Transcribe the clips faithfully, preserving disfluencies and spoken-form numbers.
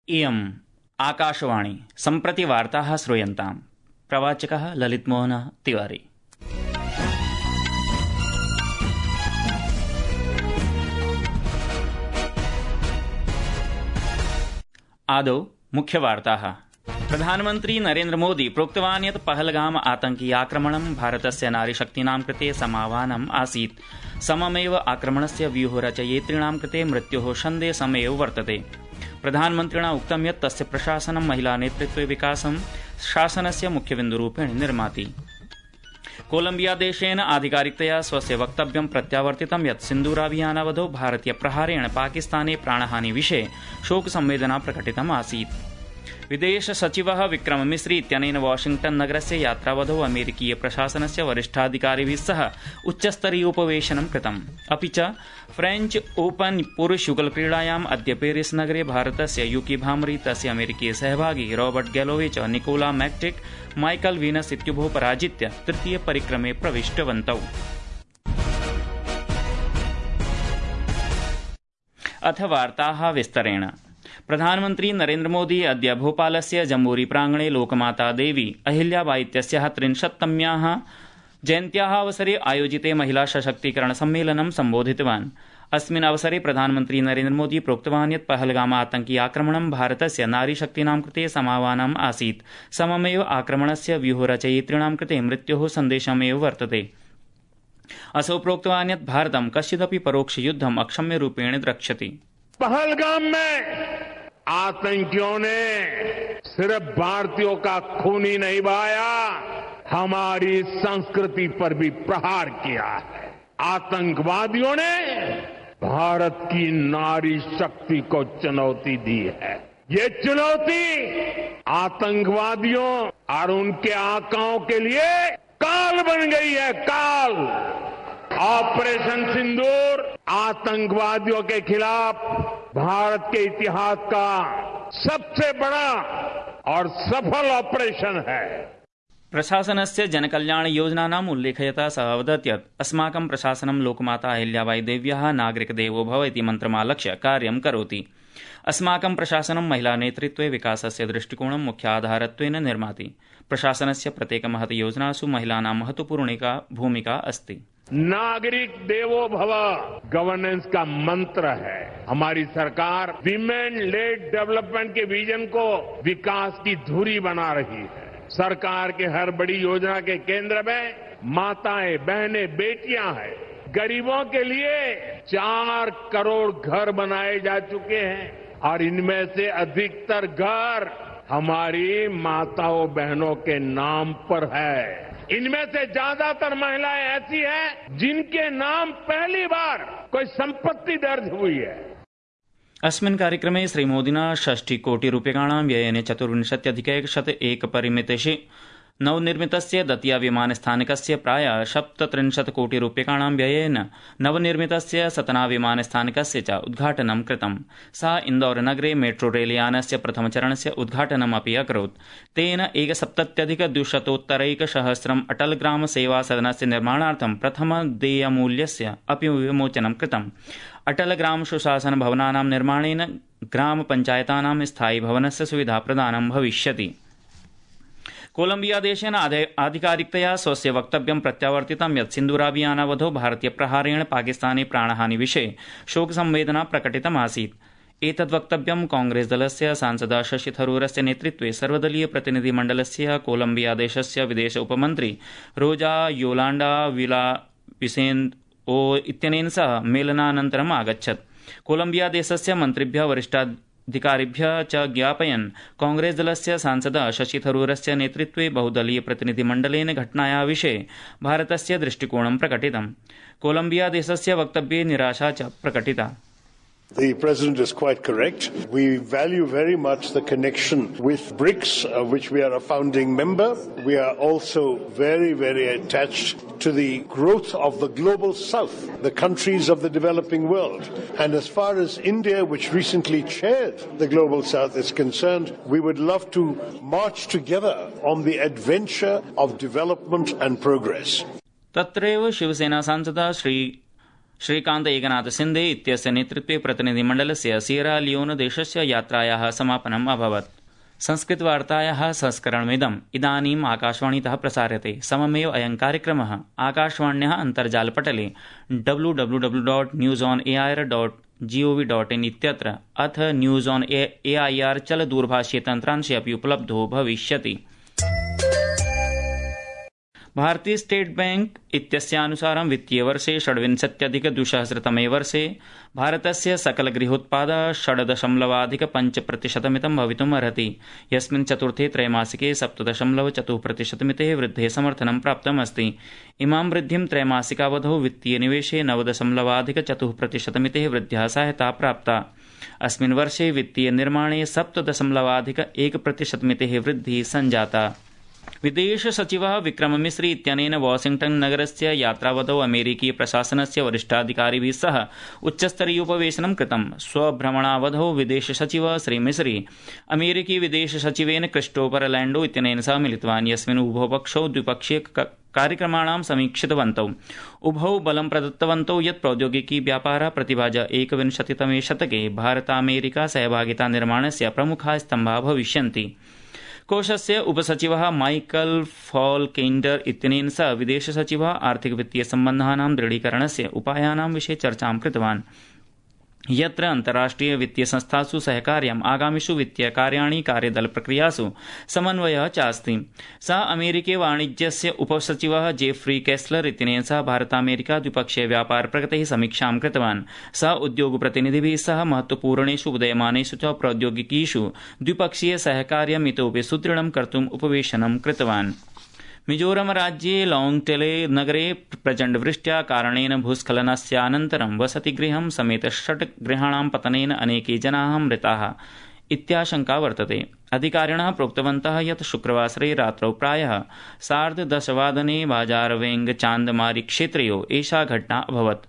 इयम् आकाशवाणी सम्प्रति वार्ताः श्रूयन्ताम्। प्रवाचकः ललितमोहनः तिवारी। आदौ मुख्यवार्ताः। प्रधानमन्त्री नरेन्द्र मोदी प्रोक्तवान् यत् पहलगाम आतंकी आक्रमणं भारतस्य नारीशक्तीनां कृते समाह्वानम् आसीत्। सममेव आक्रमणस्य व्यूहरचयितॄणां कृते मृत्योः सन्देशमेव वर्तते। प्रधानमन्त्रिणा उक्तं यत् तस्य प्रशासनं महिला नेतृत्वे विकासं शासनस्य मुख्यबिन्दुरूपेण निर्माति। कोलम्बिया देशेन आधिकारिकतया स्वस्य वक्तव्यं प्रत्यावर्तितं यत् सिन्दूराभियानावधौ भारतीय प्रहारेण पाकिस्ताने प्राणहानि विषये शोकसंवेदना प्रकटितम् आसीत्। विदेश सचिवः विक्रम मिस्री इत्यनेन वाशिंग्टन नगरस्य यात्रावधौ अमेरिकीय प्रशासनस्य वरिष्ठाधिकारिभिः सह उच्चस्तरीयोपवेशनं कृतम्। अपि च फ्रेंच ओपन पुरुषयुगलक्रीडायाम् अद्य पेरिस नगरे भारतस्य यूकी भाम्री तस्य अमेरिकीय सहभागी रॉबर्ट गैलोवे च निकोला मैक्टिक माइकल वीनस इत्युभौ पराजित्य तृतीय परिक्रमे प्रविष्टवन्तौ। अथ वार्ताः विस्तरेण। प्रधानमन्त्री नरेन्द्र मोदी अद्य भोपालस्य जम्बूरी प्रांगणे लोकमाता देवी अहिल्याबाई इत्यस्याः त्रिंशत्तम्याः जयन्त्याः अवसरे आयोजिते महिला सशक्तीकरण सम्मेलनं सम्बोधितवान्। अस्मिन् अवसरे प्रधानमन्त्री नरेन्द्र मोदी प्रोक्तवान् यत् पहलगाम आतंकी आक्रमणं भारतस्य नारीशक्तीनां कृते समाह्वानम् आसीत्। सममेव आक्रमणस्य व्यूहरचयितॄणां कृते मृत्योः सन्देशमेव वर्तते। असौ प्रोक्तवान् यत् भारतं कश्चिदपि परोक्षयुद्धम् अक्षम्यरूपेण द्रक्ष्यति। पहलगाम में आतंकियों ने सिर्फ भारतीयों का खून ही नहीं बहाया, हमारी संस्कृति पर भी प्रहार किया है। आतंकवादियों ने भारत की नारी शक्ति को चुनौती दी है। ये चुनौती आतंकवादियों और उनके आकाओं के लिए काल बन गई है। काल। ऑपरेशन सिंदूर आतंकवादियों के खिलाफ भारत के इतिहास का सबसे बड़ा और सफल ऑपरेशन है। प्रशासनस्य जनकल्याण योजनानाम् उल्लेखयता सः अवदत् यत् अस्माकं प्रशासनं लोकमाता अहिल्याबाई देव्याः नागरिक देवो भव इति मन्त्रमालक्ष्य कार्यं करोति। अस्माकं प्रशासनं महिला नेतृत्वे विकासस्य दृष्टिकोणं मुख्याधारत्वेन निर्माति। प्रशासनस्य प्रत्येक महत् योजनासु महिलानां महत्वपूर्णिका भूमिका अस्ति। नागरिक देवो भव गवर्नेंस का मंत्र है। हमारी सरकार विमेन लेड डेवलपमेंट के विजन को विकास की धुरी बना रही है। सरकार के हर बड़ी योजना के केंद्र में माताएं, बहनें, बेटियां हैं। गरीबों के लिए चार करोड़ घर बनाए जा चुके हैं और इनमें से अधिकतर घर हमारी माताओं बहनों के नाम पर है। इनमें से ज्यादातर महिलाएं ऐसी हैं जिनके नाम पहली बार कोई संपत्ति दर्ज हुई है। अस्मिन् कार्यक्रमे श्रीमोदिना षष्टिकोटिरूप्यकाणां व्ययेन चतुर्विंशत्यधिकैकशत एकपरिमितेषु नवनिर्मितस्य दतिया विमानस्थानकस्य प्रायः सप्तत्रिंशत् कोटिरूप्यकाणां व्ययेन नवनिर्मितस्य सतना विमानस्थानकस्य च उद्घाटनं कृतम्। सा इन्दौरनगरे मेट्रो रेलयानस्य प्रथमचरणस्य उद्घाटनमपि अकरोत्। तेन एकसप्तत्यधिकद्विशतोत्तरैकसहस्रम् अटल ग्राम सेवा सदनस्य निर्माणार्थं प्रथमदेयमूल्यस्य अपि विमोचनं कृतम्। अटल ग्राम सुशासन भवनानां निर्माणेन ग्राम पञ्चायतानां स्थायि भवनस्य सुविधा प्रदानं भविष्यति। कोलम्बिया देशेन आधिकारिकतया स्वस्य वक्तव्यं प्रत्यावर्तितं यत् सिन्दूराभियानावधौ भारतीय प्रहारेण पाकिस्ताने प्राणहानि विषये शोकसंवेदना प्रकटितमासीत्। एतद् वक्तव्यं कांग्रेस दलस्य सांसद शशि थरूरस्य नेतृत्वे सर्वदलीय प्रतिनिधिमण्डलस्य कोलम्बिया देशस्य विदेश उपमन्त्री रोजा योलांडा विला विसेन्तो इत्यनेन सह मेलनानन्तरम् आगच्छत्। कोलम्बिया देशस्य मन्त्रिभ्यः वरिष्ठाधिकारिभ्यः च ज्ञापयन् कांग्रेस दलस्य सांसद शशि थरूरस्य नेतृत्वे बहुदलीय प्रतिनिधिमण्डलेन घटनायाः विषये भारतस्य दृष्टिकोणं प्रकटितम्। कोलम्बिया देशस्य वक्तव्ये निराशा च प्रकटिता। The President is quite correct. We value very much the connection with BRICS, of which we are a founding member. We are also very, very attached to the growth of the global south, the countries of the developing world. And as far as India, which recently chaired the global south, is concerned, we would love to march together on the adventure of development and progress. तत्रैव शिवसेना सांसद श्री श्रीकान्त एकनाथ सिन्धे इत्यस्य नेतृत्वे प्रतिनिधिमण्डलस्य Sierra Leone देशस्य यात्रायाः समापनम् अभवत्। संस्कृतवार्तायाः संस्करणमिदम् इदानीम् आकाशवाणीतः प्रसार्यते। सममेव अयं कार्यक्रमः आकाशवाण्याः अन्तर्जालपटले W W W dot news on A I R dot gov dot in इत्यत्र अथ news on A I R चलदूरभाषीय तन्त्रांशे अपि उपलब्धो भविष्यति। भारतीय स्टेट बैंक इत्यस्यानुसारं वित्तीयवर्षे षड्विंशत्यधिक द्विसहस्रतमे वर्षे भारतस्य सकलगृहोत्पादः षड् दशमलवाधिक पञ्च प्रतिशतमितं भवितुम् अर्हति, यस्मिन् चतुर्थे त्रैमासिके सप्त दशमलव चतुः प्रतिशतमितेः वृद्धेः समर्थनं प्राप्तमस्ति। इमां वृद्धिं त्रैमासिकावधौ वित्तीयनिवेशे नव दशमलवाधिक चतुः प्रतिशतमितेः वृद्ध्या सहायता प्राप्ता। अस्मिन् वर्षे वित्तीयनिर्माणे सप्त दशमलवाधिक एक प्रतिशतमितेः वृद्धिः सञ्जाता। विदेश सचिवः विक्रम मिस्री इत्यनेन वाशिंग्टन नगरस्य यात्रावधौ अमेरिकीय प्रशासनस्य वरिष्ठाधिकारिभिः सह उच्चस्तरीयोपवेशनं कृतम्। स्वभ्रमणावधौ विदेश सचिवः श्री मिस्री अमेरिकी विदेश सचिवेन क्रिस्टोफर लैंडो इत्यनेन सह मिलितवान्, यस्मिन् उभौ पक्षौ द्विपक्षीय कार्यक्रमाणां समीक्षितवन्तौ। उभौ बलं प्रदत्तवन्तौ यत् प्रौद्योगिकी व्यापार प्रतिभा च एकविंशतितमे शतके भारतामेरिका सहभागिता निर्माणस्य प्रमुखा स्तम्भा भविष्यन्ति। कोषस्य उपसचिवः माइकल फॉलकेंडर इत्यनेन सह विदेशसचिवः आर्थिक वित्तीय सम्बन्धानां दृढीकरणस्य उपायानां विषये चर्चां कृतवान्, यत्र अन्ताराष्ट्रिय वित्तीय संस्थासु सहकार्यम् आगामिषु वित्तीय कार्याणि कार्यदल प्रक्रियासु समन्वयः चास्ति। सः अमेरिकीय वाणिज्यस्य उपसचिवः जेफ्री केस्लर इत्यनेन सह भारतामेरिका द्विपक्षीय व्यापार प्रगतेः समीक्षां कृतवान्। सः उद्योगप्रतिनिधिभिः सह महत्वपूर्णेषु उदयमानेषु च प्रौद्योगिकीषु द्विपक्षीय सहकार्यम् इतोपि सुदृढं कर्तुम् उपवेशनं कृतवान्। मिजोरम राज्ये लौंगटेले नगरे प्रचण्डवृष्ट्या कारणेन भूस्खलनस्यानन्तरं वसतिगृहं समेत षट् गृहाणां पतनेन अनेके जनाः मृताः इत्याशंका वर्तते। अधिकारिणः प्रोक्तवन्तः यत् शुक्रवासरे रात्रौ प्रायः सार्धदशवादने बाजारवेंग चान्दमारी क्षेत्रयोः एषा घटना अभवत्।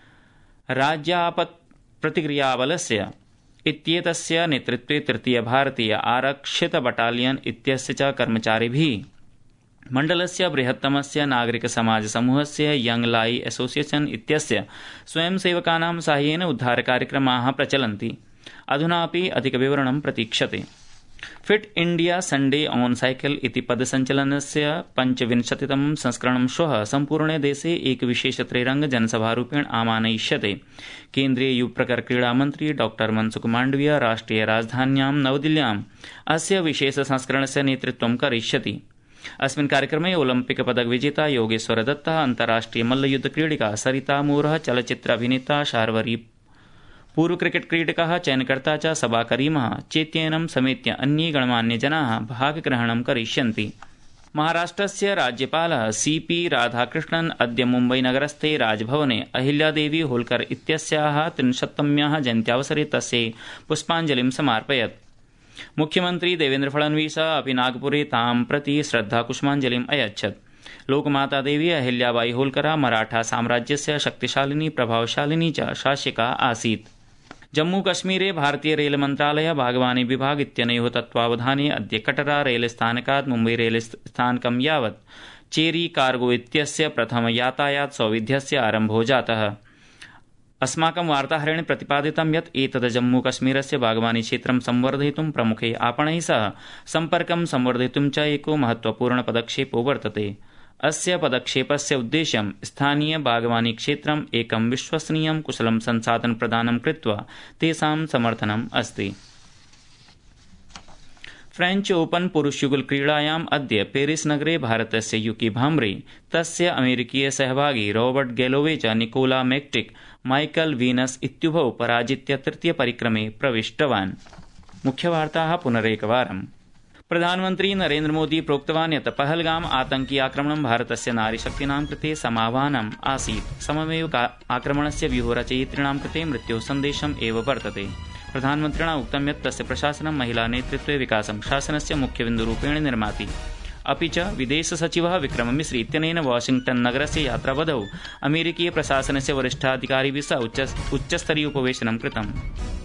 राज्यापत् प्रतिक्रियाबलस्य इत्येतस्य नेतृत्वे तृतीय भारतीय आरक्षित बटालियन इत्यस्य च कर्मचारिभिः मण्डलस्य बृहत्तमस्य नागरिक समाज समूहस्य यंग लाई एसोसिएशन इत्यस्य स्वयंसेवकानां साहाय्येन उद्धारकार्यक्रमाः प्रचलन्ति। अधुनापि अधिकविवरणं प्रतीक्षते। Fit India Sunday on cycle इति पदसञ्चलनस्य पञ्चविंशतितमं संस्करणं श्वः सम्पूर्णे देशे एकविशेषत्रिरंग जनसभारूपेण आमानयिष्यते। केन्द्रीय युवप्रकर क्रीडामन्त्री डॉक्टर मनसुख माण्डवीय राष्ट्रिय राजधान्यां नवदिल्ल्याम् अस्य विशेष संस्करणस्य नेतृत्वं करिष्यति। अस्मिन् कार्यक्रमे ओलम्पिक पदक विजेता योगेश्वर दत्तः, अन्ताराष्ट्रिय मल्लयुद्ध क्रीडिका सरिता मूरः, चलच्चित्र अभिनेता शार्वरी, पूर्व क्रिकेट क्रीडकः चयनकर्ता च सबा करीमः चेत्येनं समेत्य अन्ये गणमान्यजनाः भागग्रहणं करिष्यन्ति। महाराष्ट्रस्य राज्यपालः सी पी राधाकृष्णन् अद्य मुम्बईनगरस्थे राजभवने अहिल्यादेवी होल्कर इत्यस्याः त्रिंशत्तम्याः जयन्त्यावसरे तस्यै पुष्पाञ्जलिं समार्पयत्। मुख्यमंत्री देवेन्द्र फडणवीसः अपि नागपुरे तां प्रति श्रद्धाकुसुमाञ्जलिम् अयच्छत्। लोकमाता देवी अहिल्याबाई होल्करः मराठा साम्राज्यस्य शक्तिशालिनी प्रभावशालिनी च शासका आसीत्। जम्मूकश्मीरे भारतीय रेल मन्त्रालयः बागवानी विभाग इत्यनयोः तत्त्वावधाने अद्य कटरा रेलस्थानकात् मुम्बई रेलस्थानकं यावत् चेरी कार्गो इत्यस्य प्रथम यातायात सौविध्यस्य आरम्भो जातः। अस्माकं वार्ताहरेण प्रतिपादितं यत् एतद् जम्मूकश्मीरस्य बागवानी क्षेत्रं संवर्धयितुं प्रमुखे आपणैः सह सम्पर्कं संवर्धयितुं च एको महत्वपूर्ण पदक्षेपो वर्तते। अस्य पदक्षेपस्य उद्देश्यं स्थानीय बागवानी क्षेत्रम् एकं विश्वसनीयं कुशलं संसाधन प्रदानं कृत्वा तेषां समर्थनम् अस्ति। फ्रेंच ओपन पुरुषयुगल क्रीडायाम् अद्य पेरिस नगरे भारतस्य युकी भाम्रे, तस्य अमेरिकीय सहभागी रॉबर्ट गैलोवे च निकोला मैक्टिक माइकल वीनस इत्युभौ पराजित्य तृतीय परिक्रमे प्रविष्टवान्। मुख्यवार्ताः पुनरेकवारम्। प्रधानमन्त्री नरेन्द्र मोदी प्रोक्तवान् यत् पहलगाम आतंकी आक्रमणं भारतस्य नारीशक्तीनां कृते समाह्वानम् आसीत्। सममेव आक्रमणस्य व्यूहरचयितॄणां कृते मृत्योः सन्देशम् एव वर्तते। प्रधानमन्त्रिणा उक्तं यत् तस्य प्रशासनं महिला नेतृत्वे विकासं शासनस्य मुख्यबिन्दुरूपेण निर्माति। अपि च विदेश सचिवः विक्रम मिस्री इत्यनेन वाशिंग्टन नगरस्य यात्रावधौ अमेरिकीय प्रशासनस्य वरिष्ठाधिकारिभिः सह उच्चस्तरीयोपवेशनं कृतम्।